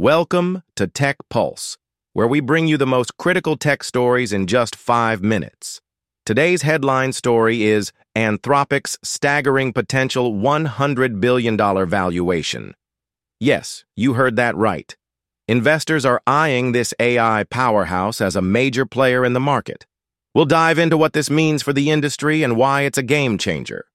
Welcome to Tech Pulse, where we bring you the most critical tech stories in just 5 minutes. Today's headline story is Anthropic's staggering potential $100 billion valuation. Yes, you heard that right. Investors are eyeing this AI powerhouse as a major player in the market. We'll dive into what this means for the industry and why it's a game changer.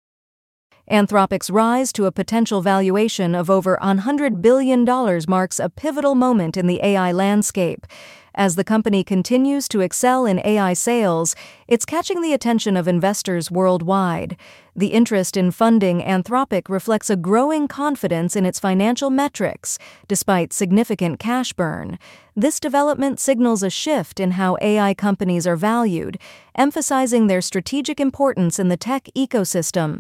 Anthropic's rise to a potential valuation of over $100 billion marks a pivotal moment in the AI landscape. As the company continues to excel in AI sales, it's catching the attention of investors worldwide. The interest in funding Anthropic reflects a growing confidence in its financial metrics, despite significant cash burn. This development signals a shift in how AI companies are valued, emphasizing their strategic importance in the tech ecosystem.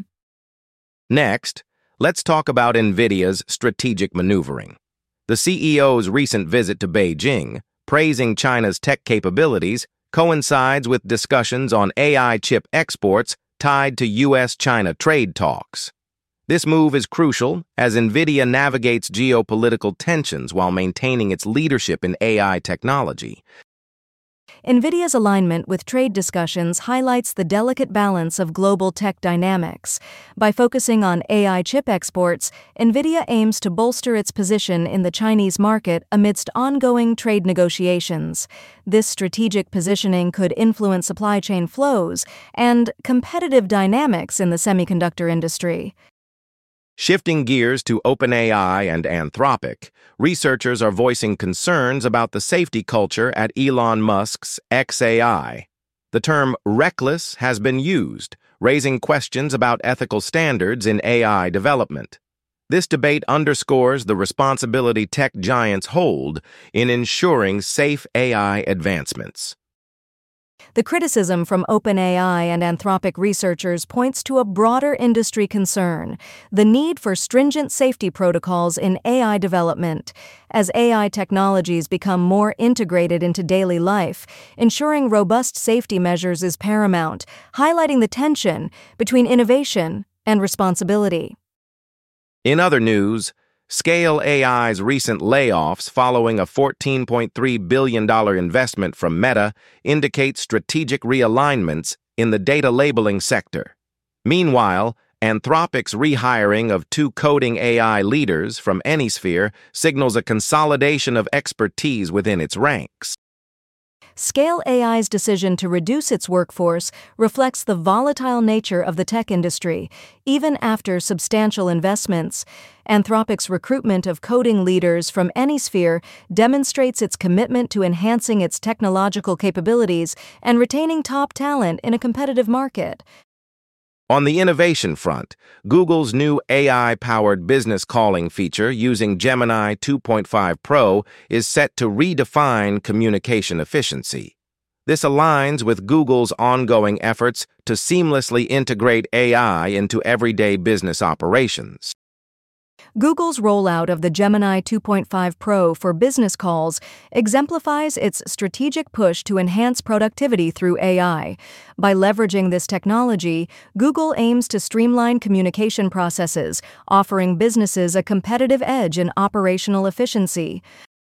Next, let's talk about NVIDIA's strategic maneuvering. The CEO's recent visit to Beijing, praising China's tech capabilities, coincides with discussions on AI chip exports tied to U.S.-China trade talks. This move is crucial as NVIDIA navigates geopolitical tensions while maintaining its leadership in AI technology. NVIDIA's alignment with trade discussions highlights the delicate balance of global tech dynamics. By focusing on AI chip exports, NVIDIA aims to bolster its position in the Chinese market amidst ongoing trade negotiations. This strategic positioning could influence supply chain flows and competitive dynamics in the semiconductor industry. Shifting gears to OpenAI and Anthropic, researchers are voicing concerns about the safety culture at Elon Musk's xAI. The term reckless has been used, raising questions about ethical standards in AI development. This debate underscores the responsibility tech giants hold in ensuring safe AI advancements. The criticism from OpenAI and Anthropic researchers points to a broader industry concern: the need for stringent safety protocols in AI development. As AI technologies become more integrated into daily life, ensuring robust safety measures is paramount, highlighting the tension between innovation and responsibility. In other news, Scale AI's recent layoffs following a $14.3 billion investment from Meta indicate strategic realignments in the data labeling sector. Meanwhile, Anthropic's rehiring of 2 coding AI leaders from Anysphere signals a consolidation of expertise within its ranks. Scale AI's decision to reduce its workforce reflects the volatile nature of the tech industry, even after substantial investments. Anthropic's recruitment of coding leaders from Anysphere demonstrates its commitment to enhancing its technological capabilities and retaining top talent in a competitive market. On the innovation front, Google's new AI-powered business calling feature using Gemini 2.5 Pro is set to redefine communication efficiency. This aligns with Google's ongoing efforts to seamlessly integrate AI into everyday business operations. Google's rollout of the Gemini 2.5 Pro for business calls exemplifies its strategic push to enhance productivity through AI. By leveraging this technology, Google aims to streamline communication processes, offering businesses a competitive edge in operational efficiency.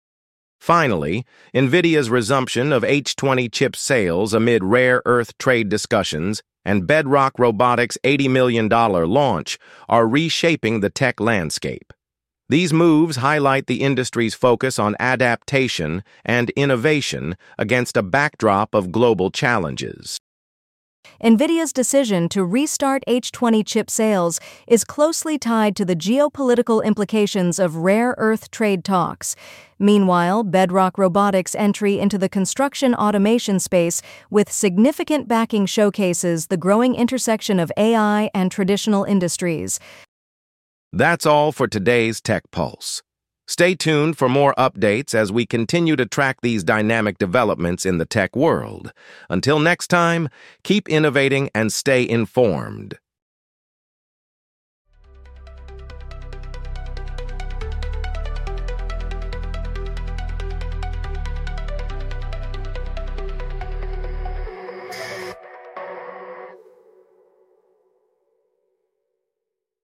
Finally, NVIDIA's resumption of H20 chip sales amid rare earth trade discussions and Bedrock Robotics' $80 million launch are reshaping the tech landscape. These moves highlight the industry's focus on adaptation and innovation against a backdrop of global challenges. NVIDIA's decision to restart H20 chip sales is closely tied to the geopolitical implications of rare earth trade talks. Meanwhile, Bedrock Robotics' entry into the construction automation space with significant backing showcases the growing intersection of AI and traditional industries. That's all for today's Tech Pulse. Stay tuned for more updates as we continue to track these dynamic developments in the tech world. Until next time, keep innovating and stay informed.